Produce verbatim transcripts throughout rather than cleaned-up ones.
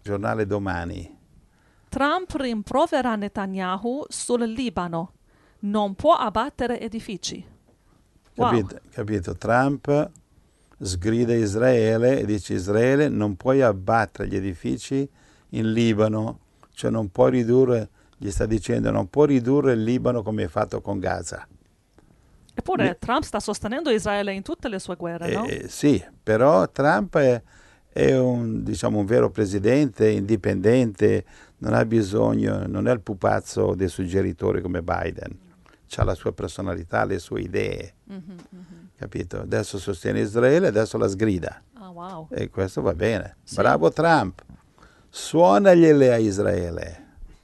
Giornale Domani. Trump rimprovera Netanyahu sul Libano. Non può abbattere edifici. Wow. Capito? Capito? Trump sgrida Israele e dice: Israele, non puoi abbattere gli edifici in Libano, cioè non puoi ridurre, gli sta dicendo, non puoi ridurre il Libano come hai fatto con Gaza. Eppure Ne- Trump sta sostenendo Israele in tutte le sue guerre, no? eh, sì, però Trump è, è un, diciamo, un vero presidente indipendente, non ha bisogno, non è il pupazzo dei suggeritori come Biden, ha la sua personalità, le sue idee, Mhm, mhm. capito? Adesso sostiene Israele, adesso la sgrida. Ah, wow. E questo va bene. Sì. Bravo Trump. Suonagliele a Israele.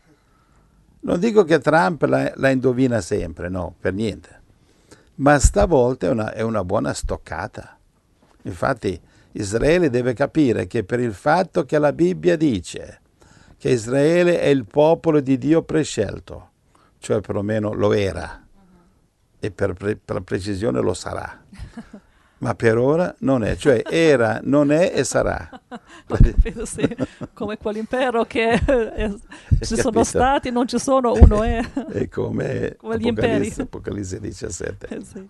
Non dico che Trump la, la indovina sempre, no, per niente. Ma stavolta è una, è una buona stoccata. Infatti Israele deve capire che per il fatto che la Bibbia dice che Israele è il popolo di Dio prescelto, cioè perlomeno lo era, e per, pre- per precisione lo sarà. Ma per ora non è, cioè era, non è e sarà. Ho capito, sì. Come quell'impero che eh, ci sono Capito? stati, non ci sono, uno è. È come Come gli imperi. Apocalisse, Apocalisse diciassette. Eh, sì.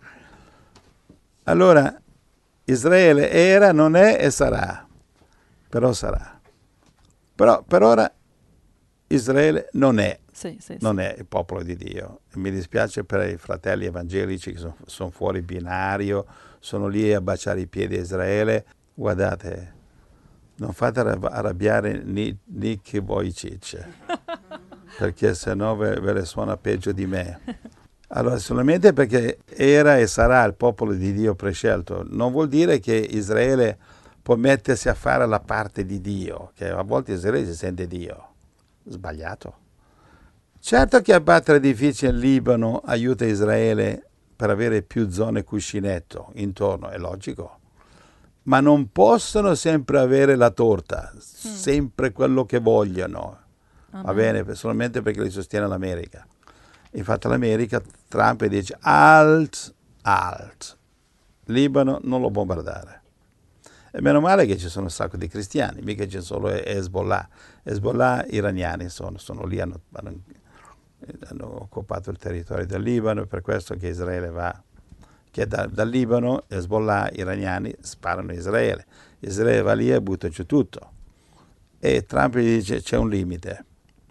Allora, Israele era, non è e sarà, però sarà. Però per ora Israele non è, Sì, sì, non sì. è il popolo di Dio. E mi dispiace per i fratelli evangelici che sono, sono fuori binario, sono lì a baciare i piedi a Israele. Guardate, non fate arrab- arrabbiare Ni- Nick Vujicic, perché sennò ve, ve le suona peggio di me. Allora, solamente perché era e sarà il popolo di Dio prescelto, non vuol dire che Israele può mettersi a fare la parte di Dio, che a volte Israele si sente Dio. Sbagliato. Certo che abbattere edifici in Libano aiuta Israele per avere più zone cuscinetto intorno, è logico, ma non possono sempre avere la torta, sempre quello che vogliono, va Amen. bene, solamente perché li sostiene l'America. Infatti l'America, Trump dice alt, alt, Libano non lo bombardare. E meno male che ci sono un sacco di cristiani, mica c'è solo Hezbollah. Hezbollah iraniani sono, sono lì, hanno, hanno, hanno occupato il territorio del Libano, è per questo che Israele va, che da, dal Libano Hezbollah iraniani sparano a Israele. Israele va lì e butta giù tutto. E Trump gli dice c'è un limite.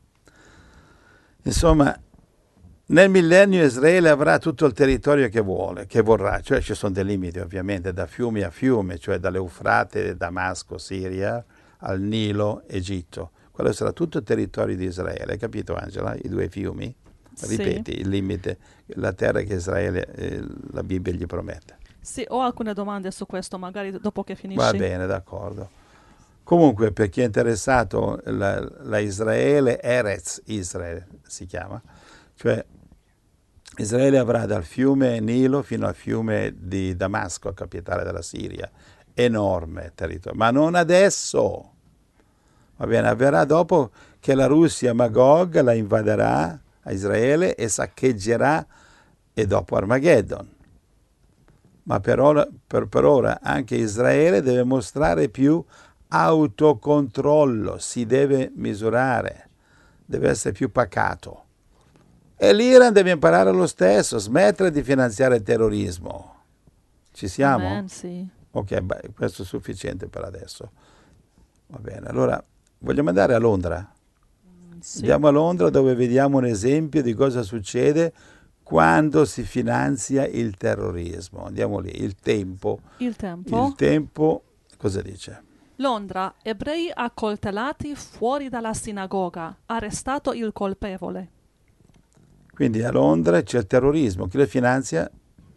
Insomma, nel millennio Israele avrà tutto il territorio che vuole, che vorrà, cioè ci sono dei limiti ovviamente, da fiume a fiume, cioè dall'Eufrate, Damasco, Siria, al Nilo, Egitto. Quello sarà tutto il territorio di Israele, hai capito Angela? I due fiumi? Sì. Ripeti, il limite, la terra che Israele, eh, la Bibbia gli promette. Sì, ho alcune domande su questo, magari dopo che finisci. Va bene, d'accordo. Comunque, per chi è interessato, la, la Israele, Eretz Israele si chiama, cioè Israele avrà dal fiume Nilo fino al fiume di Damasco, capitale della Siria, enorme territorio, ma non adesso, va bene, avverrà dopo che la Russia, Magog, la invaderà a Israele e saccheggerà, e dopo Armageddon. Ma per ora, per, per ora anche Israele deve mostrare più autocontrollo, si deve misurare, deve essere più pacato. E l'Iran deve imparare lo stesso, smettere di finanziare il terrorismo. Ci siamo? Amen, sì. Ok, beh, questo è sufficiente per adesso. Va bene, allora vogliamo andare a Londra? Sì. Andiamo a Londra dove vediamo un esempio di cosa succede quando si finanzia il terrorismo. Andiamo lì, il tempo. Il tempo. Il tempo, cosa dice? Londra, ebrei accoltellati fuori dalla sinagoga, arrestato il colpevole. Quindi a Londra c'è il terrorismo, chi lo finanzia?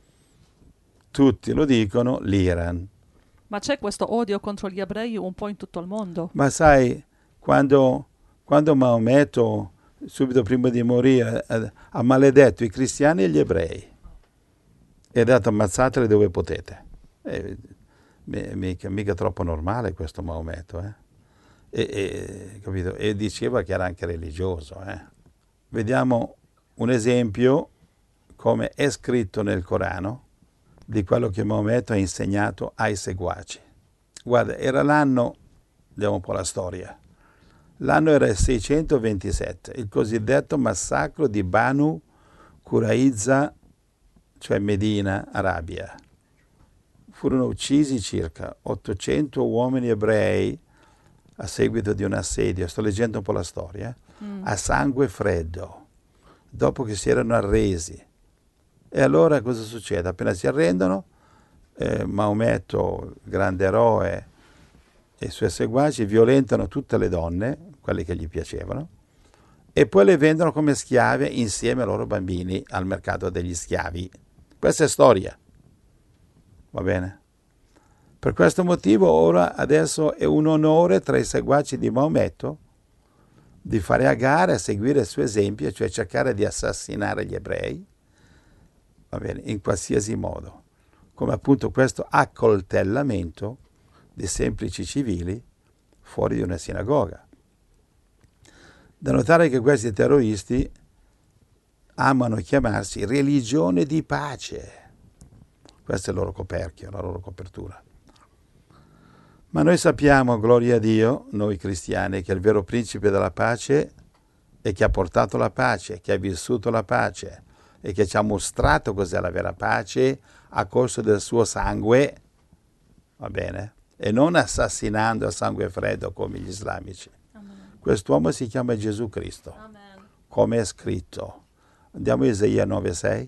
Tutti lo dicono, l'Iran. Ma c'è questo odio contro gli ebrei un po' in tutto il mondo. Ma sai, quando, quando Maometto, subito prima di morire, ha maledetto i cristiani e gli ebrei e ha detto ammazzateli dove potete. E, mica, mica troppo normale questo Maometto, eh? E, e, capito? E diceva che era anche religioso. Eh? Vediamo un esempio, come è scritto nel Corano, di quello che Maometto ha insegnato ai seguaci. Guarda, era l'anno, vediamo un po' la storia, L'anno era il seicentoventisette, il cosiddetto massacro di Banu Qurayza, cioè Medina, Arabia. Furono uccisi circa ottocento uomini ebrei a seguito di un assedio, sto leggendo un po' la storia, mm. a sangue freddo, dopo che si erano arresi. E allora cosa succede? Appena si arrendono, eh, Maometto, il grande eroe, e i suoi seguaci violentano tutte le donne, quelle che gli piacevano, e poi le vendono come schiave insieme ai loro bambini al mercato degli schiavi. Questa è storia. Va bene? Per questo motivo ora adesso è un onore tra i seguaci di Maometto di fare a gara a seguire il suo esempio, cioè cercare di assassinare gli ebrei, va bene, in qualsiasi modo, come appunto questo accoltellamento di semplici civili fuori di una sinagoga. Da notare che questi terroristi amano chiamarsi religione di pace. Questo è il loro coperchio, la loro copertura. Ma noi sappiamo, gloria a Dio, noi cristiani, che il vero principe della pace è che ha portato la pace, che ha vissuto la pace e che ci ha mostrato cos'è la vera pace a costo del suo sangue, va bene? E non assassinando a sangue freddo come gli islamici. Amen. Quest'uomo si chiama Gesù Cristo, Amen. Come è scritto. Andiamo a Isaia nove sei.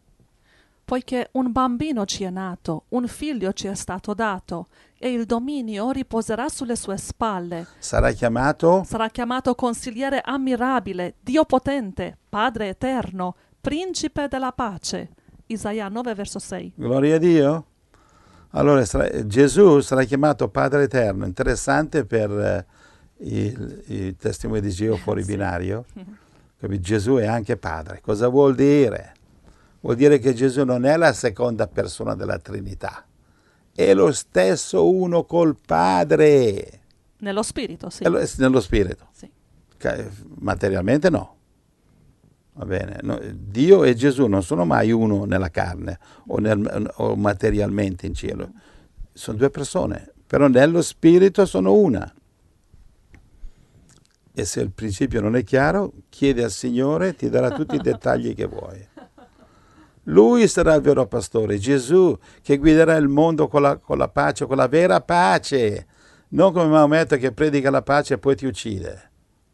Poiché un bambino ci è nato, un figlio ci è stato dato, e il dominio riposerà sulle sue spalle. Sarà chiamato? Sarà chiamato consigliere ammirabile, Dio potente, Padre eterno, principe della pace. Isaia nove verso sei. Gloria a Dio. Allora sarà, Gesù sarà chiamato Padre eterno. Interessante per eh, il, il testimone di Geo fuori sì. binario. Gesù è anche Padre. Cosa vuol dire? Vuol dire che Gesù non è la seconda persona della Trinità, è lo stesso uno col Padre. Nello spirito, sì. Lo, nello spirito. Sì. Materialmente no. Va bene. No, Dio e Gesù non sono mai uno nella carne o, nel, o materialmente in cielo. Sono due persone, però nello spirito sono una. E se il principio non è chiaro, chiedi al Signore, ti darà tutti i dettagli che vuoi. Lui sarà il vero pastore, Gesù, che guiderà il mondo con la, con la pace, con la vera pace, non come Maometto che predica la pace e poi ti uccide.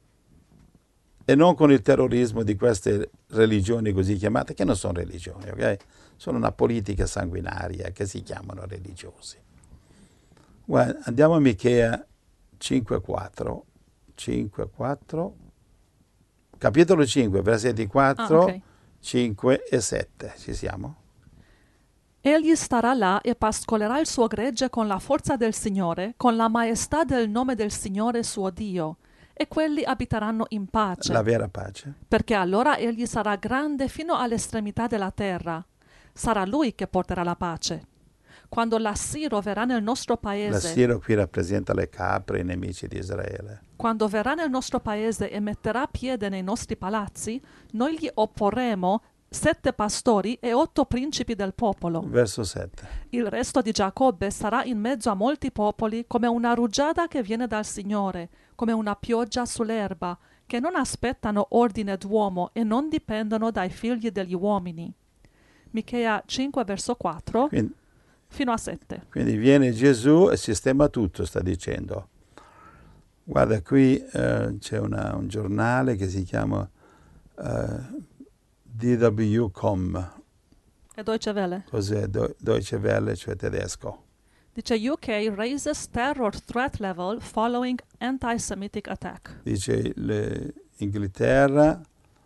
E non con il terrorismo di queste religioni così chiamate, che non sono religioni, ok? Sono una politica sanguinaria che si chiamano religiosi. Guarda, andiamo a Michea cinque quattro, cinque quattro, capitolo cinque, versetti quattro. Ah, okay. cinque e sette, ci siamo? Egli starà là e pascolerà il suo gregge con la forza del Signore, con la maestà del nome del Signore suo Dio, e quelli abiteranno in pace. La vera pace. Perché allora egli sarà grande fino all'estremità della terra. Sarà lui che porterà la pace. Quando l'Assiro verrà nel nostro paese... L'Assiro qui rappresenta le capre, i nemici di Israele. Quando verrà nel nostro paese e metterà piede nei nostri palazzi, noi gli opporremo sette pastori e otto principi del popolo. Verso sette. Il resto di Giacobbe sarà in mezzo a molti popoli come una rugiada che viene dal Signore, come una pioggia sull'erba, che non aspettano ordine d'uomo e non dipendono dai figli degli uomini. Michea cinque verso quattro. Quindi, fino a sette. Quindi viene Gesù e sistema tutto, sta dicendo. Guarda, qui eh, c'è una, un giornale che si chiama eh, D W punto com. È Deutsche Welle. Cos'è Do- Deutsche Welle, cioè tedesco. Dice U K raises terror threat level following anti-Semitic attack. Dice l'Inghilterra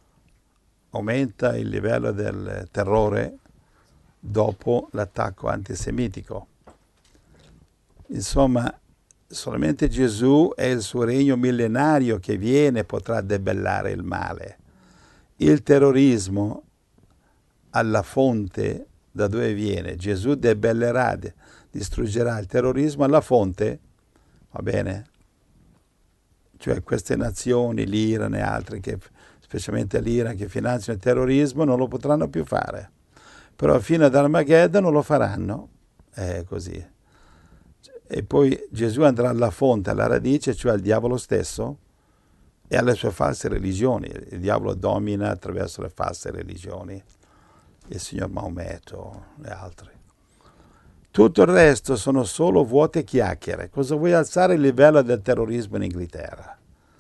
aumenta il livello del terrore dopo l'attacco antisemitico. Insomma, solamente Gesù e il suo regno millenario che viene potrà debellare il male. Il terrorismo alla fonte da dove viene. Gesù debellerà, distruggerà il terrorismo alla fonte, va bene? Cioè queste nazioni, l'Iran e altre, che, specialmente l'Iran, che finanziano il terrorismo, non lo potranno più fare. Però fino ad Armageddon lo faranno, è così. E poi Gesù andrà alla fonte, alla radice, cioè al diavolo stesso, e alle sue false religioni. Il diavolo domina attraverso le false religioni, il signor Maometto e altri. Tutto il resto sono solo vuote chiacchiere. Cosa vuoi alzare il livello del terrorismo in Inghilterra?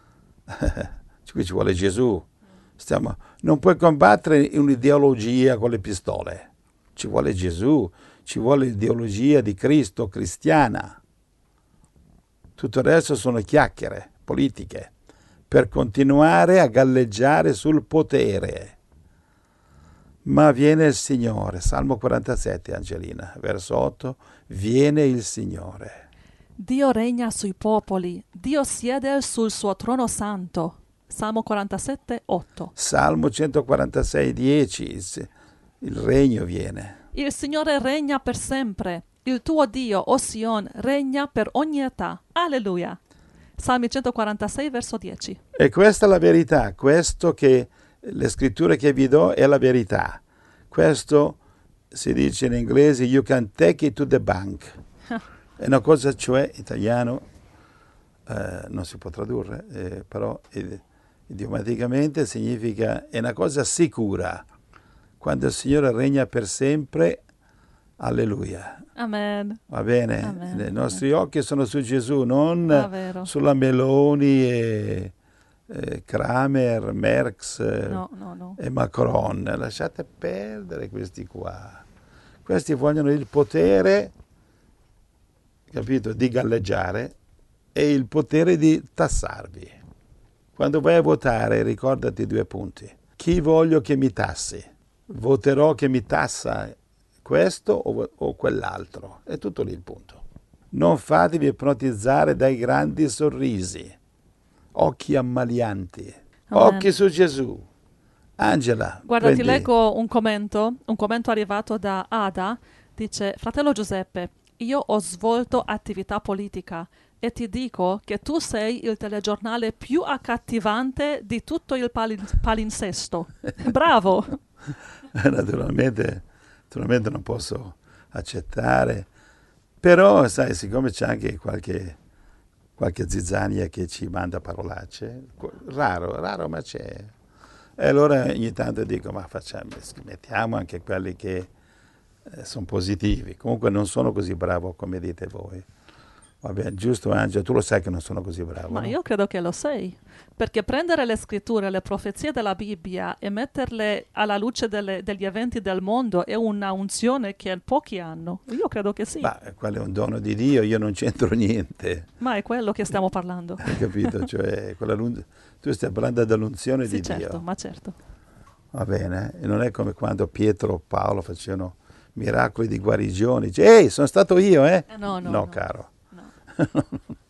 Qui ci vuole Gesù. Stiamo, non puoi combattere un'ideologia con le pistole. Ci vuole Gesù, ci vuole l'ideologia di Cristo cristiana. Tutto il resto sono chiacchiere politiche per continuare a galleggiare sul potere. Ma viene il Signore, Salmo quarantasette, Angelina, verso otto, viene il Signore. Dio regna sui popoli, Dio siede sul suo trono santo. Salmo quarantasette, otto. Salmo centoquarantasei, dieci, il regno viene. Il Signore regna per sempre. Il tuo Dio, o Sion, regna per ogni età. Alleluia. Salmi centoquarantasei, verso dieci. E questa è la verità, questo che le scritture che vi do è la verità. Questo si dice in inglese, you can take it to the bank. È una cosa, cioè, italiano, eh, non si può tradurre, eh, però eh, idiomaticamente significa, è una cosa sicura. Quando il Signore regna per sempre, alleluia. Amen. Va bene? Amen. I nostri occhi sono su Gesù, non Ah, sulla Meloni e, e Kramer, Merckx no, no, no. e Macron. Lasciate perdere questi qua. Questi vogliono il potere, capito, di galleggiare e il potere di tassarvi. Quando vai a votare, ricordati due punti. Chi voglio che mi tassi? Voterò che mi tassa questo o, o quell'altro. È tutto lì il punto. Non fatevi ipnotizzare dai grandi sorrisi, occhi ammalianti, Amen. occhi su Gesù. Angela, Guarda, prendi. ti leggo un commento, un commento arrivato da Ada, dice: fratello Giuseppe, io ho svolto attività politica e ti dico che tu sei il telegiornale più accattivante di tutto il palin- palinsesto. Bravo! Naturalmente, naturalmente non posso accettare, però sai, siccome c'è anche qualche, qualche zizzania che ci manda parolacce, raro, raro ma c'è. E allora ogni tanto dico, ma facciamo, mettiamo anche quelli che eh, sono positivi. Comunque non sono così bravo come dite voi. Va bene, giusto Angelo, tu lo sai che non sono così bravo. Ma no? io credo che lo sei, perché prendere le scritture, le profezie della Bibbia e metterle alla luce delle, degli eventi del mondo è una unzione che pochi hanno. Io credo che sì. Ma quello è un dono di Dio, io non c'entro niente. Ma è quello che stiamo parlando. Hai capito? Cioè, quella, tu stai parlando dell'unzione Sì, di certo, Dio. ma certo. Va bene? E non è come quando Pietro o Paolo facevano miracoli di guarigione. Dice, ehi, sono stato io, eh? Eh, no, no, no, no. caro. No.